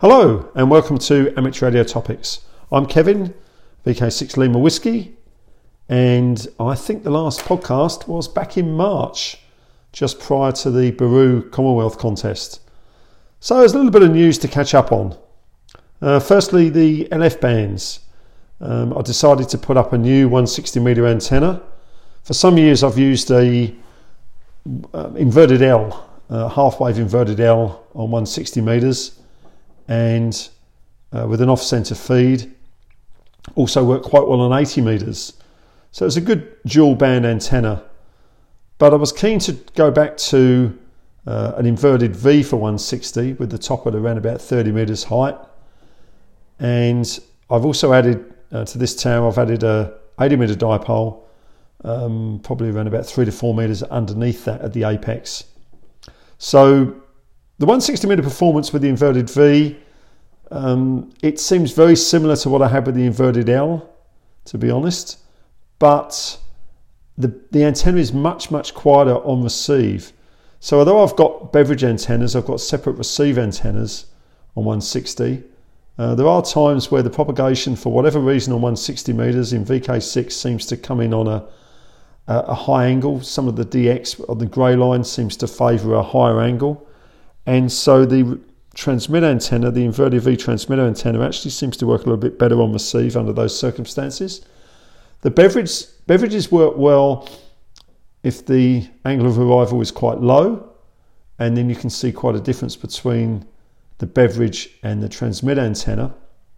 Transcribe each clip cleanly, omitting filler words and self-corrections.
Hello and welcome to Amateur Radio Topics. I'm Kevin, VK6 Lima Whiskey, and I think the last podcast was back in March, just prior to the Baru Commonwealth contest. So there's a little bit of news to catch up on. Firstly, the LF bands. I decided to put up a new 160mm antenna. For some years I've used a inverted L, half-wave inverted L on 160 metres. And with an off-centre feed, also worked quite well on 80 metres. So it's a good dual band antenna. But I was keen to go back to an inverted V for 160 with the top at around about 30 metres height. And I've also added to this tower, I've added a 80 metre dipole, probably around about 3 to 4 metres underneath that at the apex. So the 160mm performance with the inverted V, it seems very similar to what I had with the inverted L, to be honest, but the antenna is much quieter on receive. So although I've got beverage antennas, I've got separate receive antennas on 160. There are times where the propagation, for whatever reason, on 160 metres in VK6 seems to come in on a high angle. Some of the DX on the grey line seems to favour a higher angle. And so the transmitter antenna, the inverted V transmitter antenna, actually seems to work a little bit better on receive under those circumstances. The beverages work well if the angle of arrival is quite low, and then you can see quite a difference between the beverage and the transmitter antenna.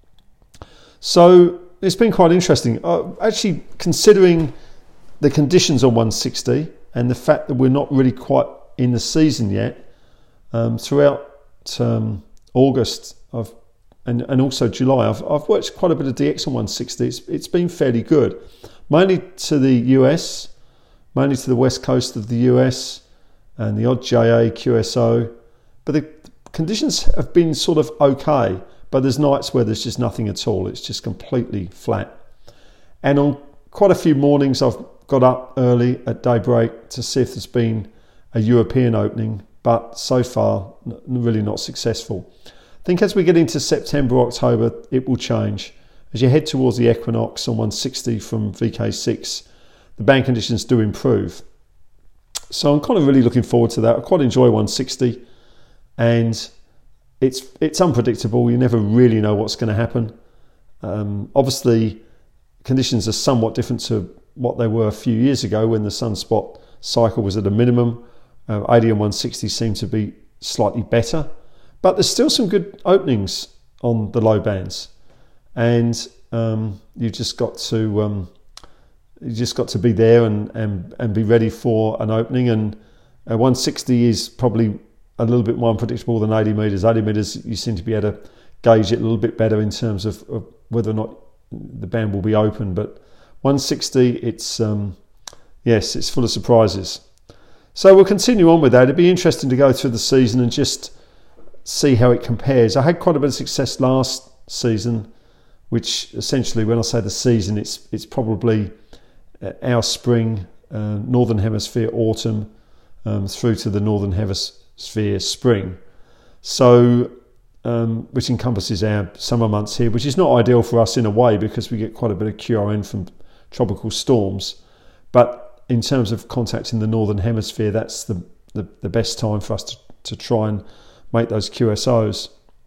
So it's been quite interesting. Actually, considering the conditions on 160 and the fact that we're not really quite in the season yet, throughout August and also July, I've watched quite a bit of DX on 160. It's been fairly good, mainly to the US, mainly to the west coast of the US, and the odd JA QSO. But the conditions have been sort of okay. But there's nights where there's just nothing at all. It's just completely flat. And on quite a few mornings, I've got up early at daybreak to see if there's been a European opening, but so far really not successful. I think as we get into September, October, it will change. As you head towards the equinox on 160 from VK6, the band conditions do improve. So I'm kind of really looking forward to that. I quite enjoy 160, and it's unpredictable. You never really know what's going to happen. Obviously, conditions are somewhat different to what they were a few years ago when the sunspot cycle was at a minimum. 80 and 160 seem to be slightly better, but there's still some good openings on the low bands, and you've just got to be there and be ready for an opening. And 160 is probably a little bit more unpredictable than 80 metres. 80 metres, you seem to be able to gauge it a little bit better in terms of whether or not the band will be open. But 160, it's it's full of surprises. So we'll continue on with that. It'd be interesting to go through the season and just see how it compares. I had quite a bit of success last season, which essentially, when I say the season, it's probably our spring, Northern Hemisphere autumn, through to the Northern Hemisphere spring. So, which encompasses our summer months here, which is not ideal for us in a way because we get quite a bit of QRN from tropical storms. But in terms of contacting the Northern Hemisphere, that's the best time for us to try and make those QSOs.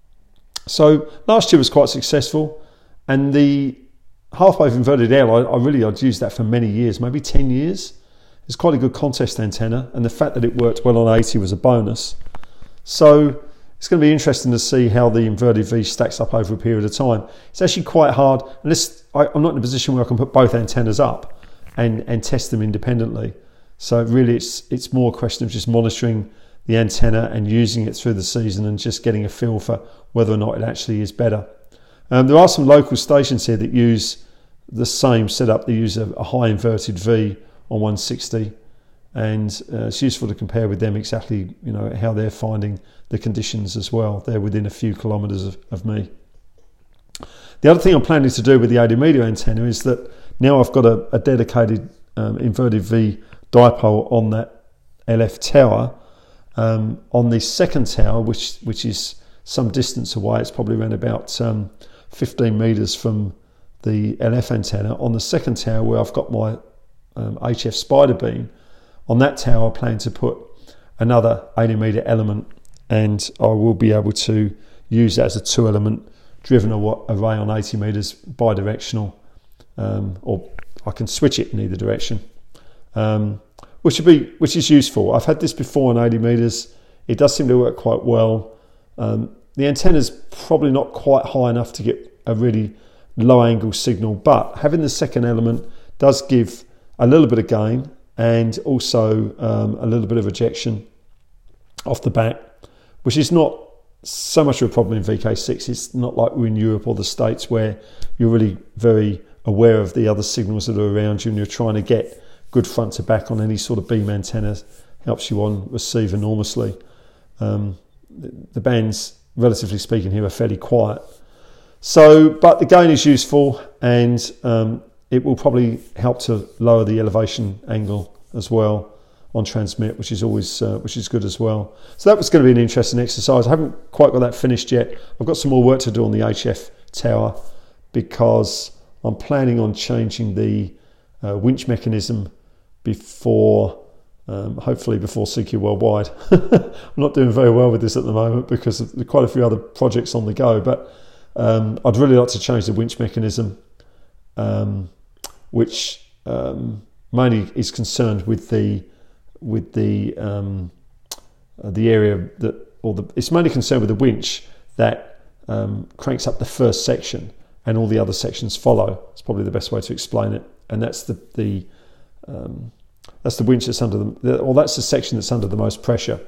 So last year was quite successful, and the half-wave inverted L, I'd used that for many years, maybe 10 years. It's quite a good contest antenna, and the fact that it worked well on 80 was a bonus. So it's going to be interesting to see how the inverted V stacks up over a period of time. It's actually quite hard, unless I'm not in a position where I can put both antennas up and test them independently. So really it's more a question of just monitoring the antenna and using it through the season and just getting a feel for whether or not it actually is better. There are some local stations here that use the same setup. They use a high inverted V on 160, and it's useful to compare with them exactly, how they're finding the conditions as well. They're within a few kilometres of me. The other thing I'm planning to do with the 80 metre antenna is that now I've got a dedicated inverted V dipole on that LF tower. On the second tower, which is some distance away. It's probably around about 15 metres from the LF antenna. On the second tower where I've got my HF spider beam, on that tower I plan to put another 80 metre element, and I will be able to use that as a 2-element driven array on 80 metres bidirectional, or I can switch it in either direction, which is useful. I've had this before on 80 metres. It does seem to work quite well. The antenna's probably not quite high enough to get a really low angle signal, but having the second element does give a little bit of gain and also a little bit of ejection off the bat, which is not so much of a problem in VK6. It's not like we're in Europe or the States where you're really very aware of the other signals that are around you and you're trying to get good front to back on any sort of beam antenna. Helps you on receive enormously. The bands, relatively speaking, here are fairly quiet. So, but the gain is useful, and it will probably help to lower the elevation angle as well on transmit, which is always which is good as well. So that was going to be an interesting exercise. I haven't quite got that finished yet. I've got some more work to do on the HF tower because I'm planning on changing the winch mechanism before, hopefully before CQ Worldwide. I'm not doing very well with this at the moment because of quite a few other projects on the go, but I'd really like to change the winch mechanism, which mainly is concerned with the area that, it's mainly concerned with the winch that cranks up the first section and all the other sections follow. It's probably the best way to explain it, and that's the winch that's under that's the section that's under the most pressure.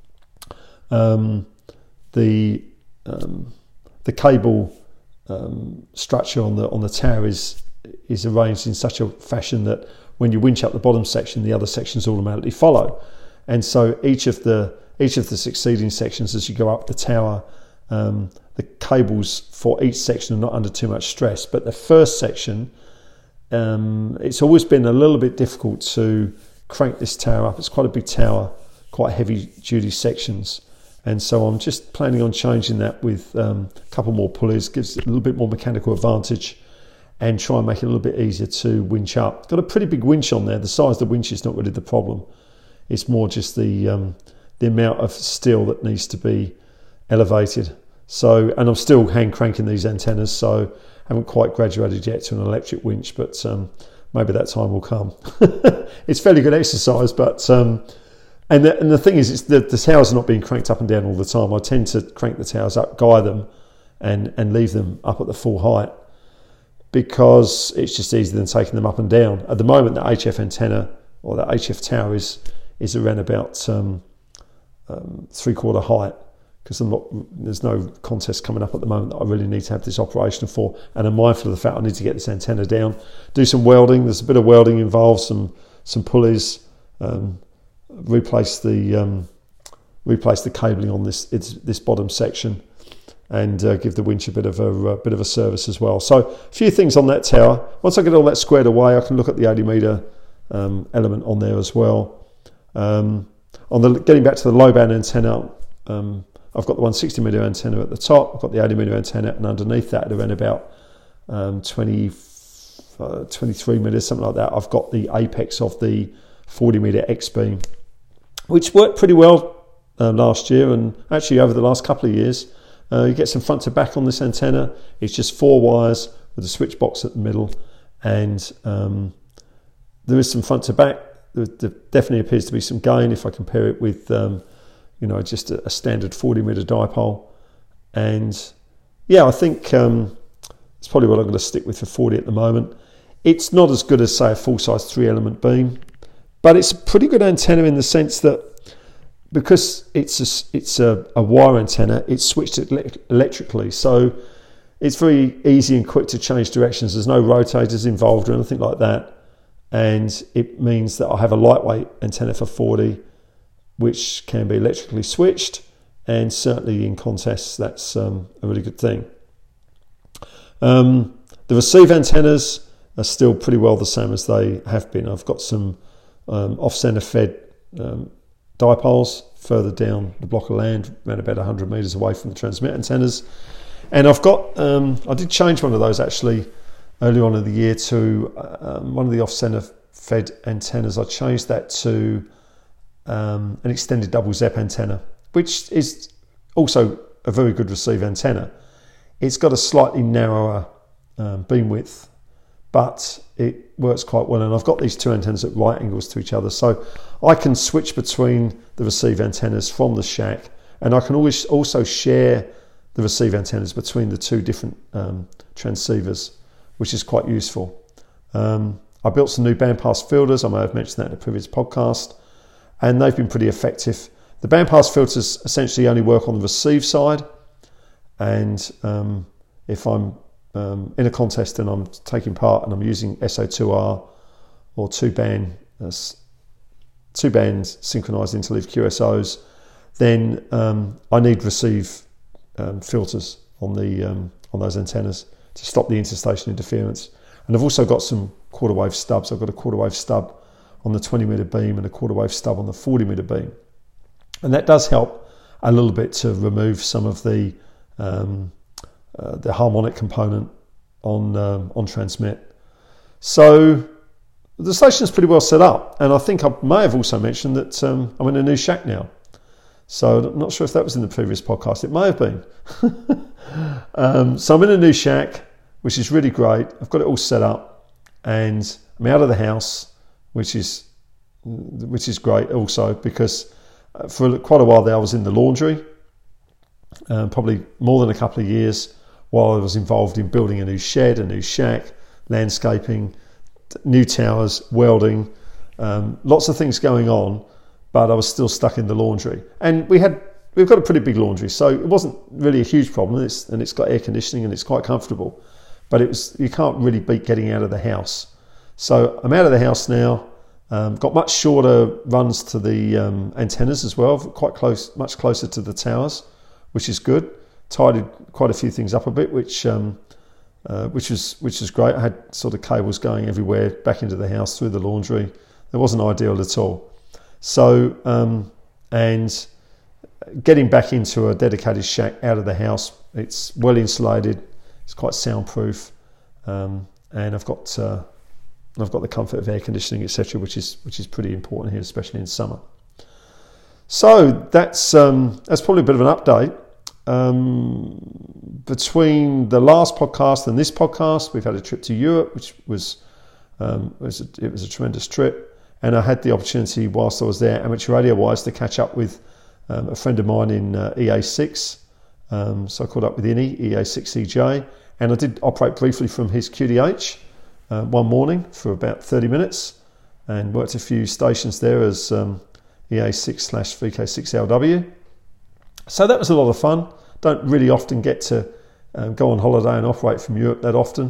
The cable structure on the tower is arranged in such a fashion that when you winch up the bottom section, the other sections automatically follow, and so each of the succeeding sections as you go up the tower, the cables for each section are not under too much stress. But the first section, it's always been a little bit difficult to crank this tower up. It's quite a big tower, quite heavy duty sections, and so I'm just planning on changing that with a couple more pulleys, gives it a little bit more mechanical advantage, and try and make it a little bit easier to winch up. Got a pretty big winch on there. The size of the winch is not really the problem. It's more just the amount of steel that needs to be elevated. So, and I'm still hand cranking these antennas, so I haven't quite graduated yet to an electric winch, but maybe that time will come. It's fairly good exercise, but and the thing is, it's the towers are not being cranked up and down all the time. I tend to crank the towers up, guide them, and leave them up at the full height, because it's just easier than taking them up and down. At the moment, the HF antenna or the HF tower is around about 3/4 height, because there's no contest coming up at the moment that I really need to have this operational for, and I'm mindful of the fact I need to get this antenna down, do some welding. There's a bit of welding involved, some pulleys, replace the cabling on this bottom section, and give the winch a bit of a service as well. So a few things on that tower. Once I get all that squared away, I can look at the 80 metre element on there as well. Getting back to the low band antenna, I've got the 160 metre antenna at the top. I've got the 80 metre antenna, and underneath that, at around about 23 metres, something like that, I've got the apex of the 40 metre X beam, which worked pretty well last year, and actually over the last couple of years. You get some front to back on this antenna. It's just 4 wires with a switch box at the middle, and there is some front to back. There definitely appears to be some gain if I compare it with just a standard 40 metre dipole. And yeah, I think it's probably what I'm going to stick with for 40 at the moment. It's not as good as, say, a full-size 3-element beam, but it's a pretty good antenna in the sense that because it's a wire antenna, it's switched electrically, so it's very easy and quick to change directions. There's no rotators involved or anything like that, and it means that I have a lightweight antenna for 40, which can be electrically switched, and certainly in contests that's a really good thing. The receive antennas are still pretty well the same as they have been. I've got some off-center fed dipoles further down the block of land, around about 100 metres away from the transmit antennas. And I've got, I did change one of those actually earlier on in the year to one of the off-centre fed antennas. I changed that to an extended double ZEP antenna, which is also a very good receive antenna. It's got a slightly narrower beam width, but it works quite well. And I've got these two antennas at right angles to each other, so I can switch between the receive antennas from the shack, and I can always also share the receive antennas between the two different transceivers, which is quite useful. I built some new bandpass filters. I may have mentioned that in a previous podcast, and they've been pretty effective. The bandpass filters essentially only work on the receive side, and if I'm in a contest and I'm taking part and I'm using SO2R or two-band synchronized interleave QSOs, then I need receive filters on those antennas to stop the interstation interference. And I've also got some quarter wave stubs. I've got a quarter wave stub on the 20 metre beam and a quarter wave stub on the 40 metre beam, and that does help a little bit to remove some of the harmonic component on transmit. So the station is pretty well set up, and I think I may have also mentioned that I'm in a new shack now. So I'm not sure if that was in the previous podcast. It may have been. So I'm in a new shack, which is really great. I've got it all set up, and I'm out of the house, which is great also, because for quite a while there I was in the laundry, probably more than a couple of years, while I was involved in building a new shed, a new shack, landscaping, new towers, welding, lots of things going on, but I was still stuck in the laundry. And we've got a pretty big laundry, so it wasn't really a huge problem, and it's got air conditioning and it's quite comfortable, but you can't really beat getting out of the house. So I'm out of the house now, got much shorter runs to the antennas as well, much closer to the towers, which is good. Tidied quite a few things up a bit, which was great. I had sort of cables going everywhere back into the house through the laundry. It wasn't ideal at all. So and getting back into a dedicated shack out of the house, it's well insulated, it's quite soundproof, and I've got the comfort of air conditioning, etc., which is pretty important here, especially in summer. So that's probably a bit of an update. Between the last podcast and this podcast, we've had a trip to Europe, which was a tremendous trip, and I had the opportunity whilst I was there, amateur radio wise, to catch up with a friend of mine in EA6. So I caught up with EA6EJ, and I did operate briefly from his QDH one morning for about 30 minutes, and worked a few stations there as EA6/VK6LW. So that was a lot of fun. Don't really often get to go on holiday and operate from Europe that often.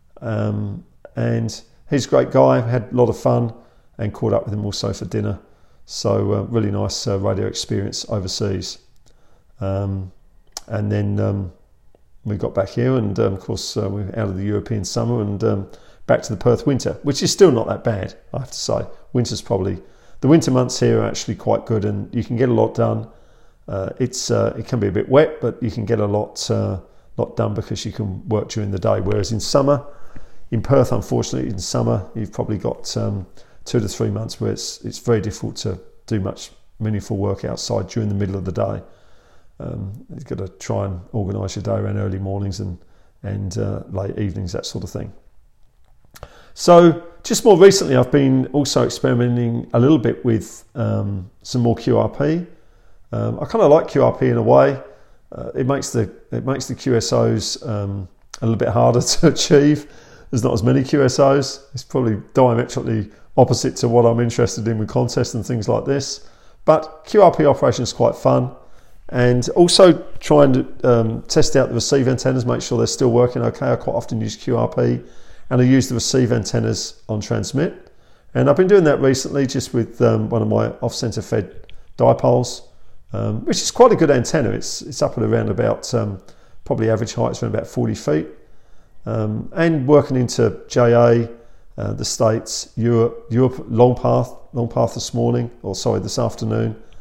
And he's a great guy, had a lot of fun, and caught up with him also for dinner. So really nice radio experience overseas. And then we got back here, and of course we're out of the European summer and back to the Perth winter, which is still not that bad, I have to say. The winter months here are actually quite good, and you can get a lot done. It can be a bit wet, but you can get a lot done because you can work during the day. Whereas in Perth, unfortunately, in summer, you've probably got 2 to 3 months where it's very difficult to do much meaningful work outside during the middle of the day. You've got to try and organise your day around early mornings and late evenings, that sort of thing. So just more recently, I've been also experimenting a little bit with some more QRP. I kind of like QRP in a way. It makes the QSOs a little bit harder to achieve. There's not as many QSOs. It's probably diametrically opposite to what I'm interested in with contests and things like this. But QRP operation is quite fun, and also trying to test out the receive antennas, make sure they're still working okay. I quite often use QRP, and I use the receive antennas on transmit. And I've been doing that recently just with one of my off-center fed dipoles, which is quite a good antenna. It's up at around about, probably average height is around about 40 feet. And working into JA, the States, Europe, long path this afternoon,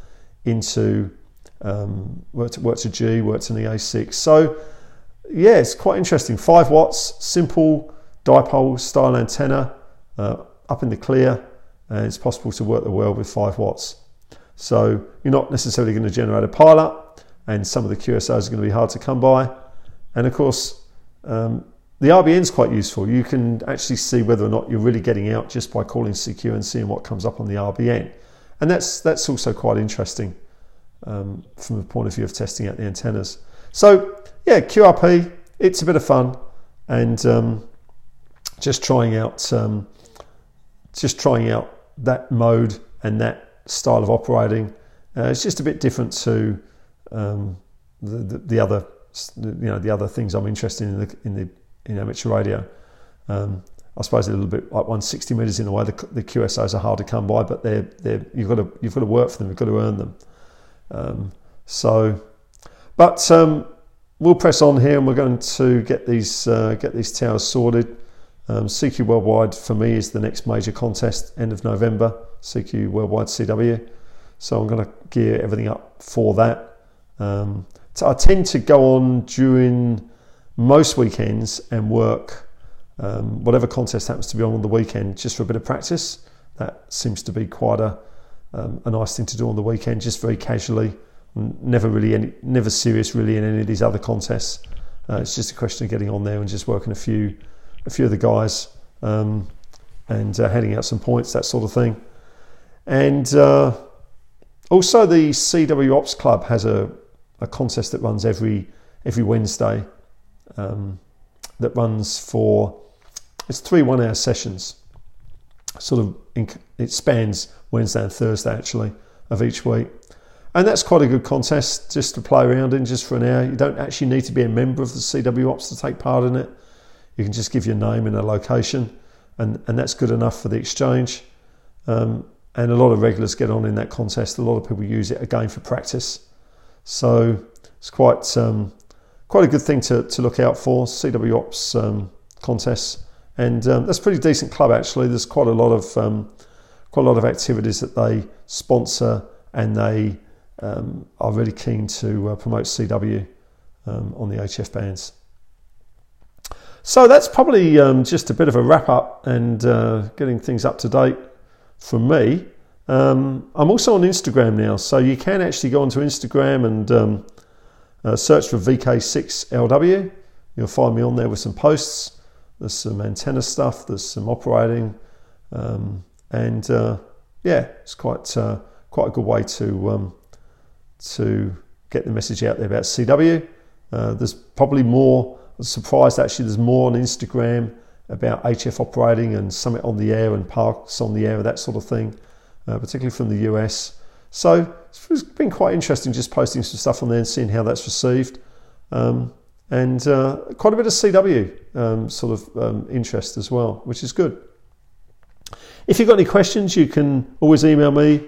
into worked a G, worked an EA6. So yeah, it's quite interesting. 5 watts, simple dipole style antenna, up in the clear, and it's possible to work the world with 5 watts. So you're not necessarily going to generate a pilot, and some of the QSOs are going to be hard to come by. And of course, the RBN is quite useful. You can actually see whether or not you're really getting out just by calling CQ and seeing what comes up on the RBN. And that's also quite interesting from the point of view of testing out the antennas. So yeah, QRP, it's a bit of fun, and just trying out that mode and that style of operating. It's just a bit different to the other, the other things I'm interested in amateur radio. I suppose a little bit like 160 meters in a way. The QSOs are hard to come by, but you've got to work for them. You've got to earn them. We'll press on here, and we're going to get these towers sorted. CQ Worldwide for me is the next major contest, end of November. CQ Worldwide CW. So I'm going to gear everything up for that. So I tend to go on during most weekends and work whatever contest happens to be on the weekend, just for a bit of practice. That seems to be quite a nice thing to do on the weekend, just very casually. Never serious really in any of these other contests. It's just a question of getting on there and just working a few of the guys and handing out some points, that sort of thing. And also the CW Ops Club has a contest that runs every Wednesday. That runs it's 3 1-hour sessions. It spans Wednesday and Thursday actually of each week. And that's quite a good contest just to play around in, just for an hour. You don't actually need to be a member of the CW Ops to take part in it. You can just give your name and a location, and that's good enough for the exchange. And a lot of regulars get on in that contest. A lot of people use it again for practice. So it's quite a good thing to look out for, CW Ops contests. And that's a pretty decent club actually. There's quite a lot of activities that they sponsor, and they are really keen to promote CW on the HF bands. So that's probably just a bit of a wrap up and getting things up to date from me. I'm also on Instagram now, so you can actually go onto Instagram and search for VK6LW. You'll find me on there with some posts. There's some antenna stuff, there's some operating, and it's quite a good way to get the message out there about CW. There's probably more. I was surprised actually there's more on Instagram about HF operating and Summit on the Air and Parks on the Air, that sort of thing, particularly from the US. So it's been quite interesting just posting some stuff on there and seeing how that's received. And quite a bit of CW interest as well, which is good. If you've got any questions, you can always email me,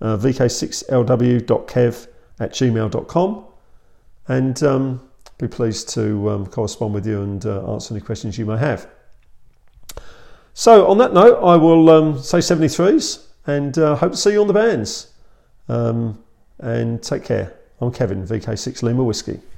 vk6lw.kev@gmail.com, and be pleased to correspond with you and answer any questions you may have. So on that note, I will say 73s, and hope to see you on the bands. And take care. I'm Kevin, VK6 Lima Whiskey.